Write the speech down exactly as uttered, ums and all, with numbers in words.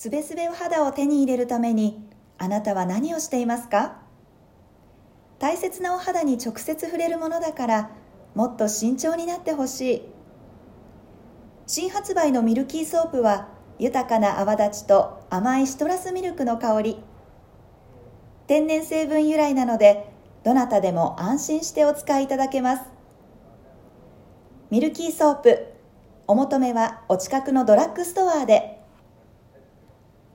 すべすべお肌を手に入れるためにあなたは何をしていますか？大切なお肌に直接触れるものだからもっと慎重になってほしい。新発売のミルキーソープは豊かな泡立ちと甘いシトラスミルクの香り。天然成分由来なのでどなたでも安心してお使いいただけます。ミルキーソープ、お求めはお近くのドラッグストアで。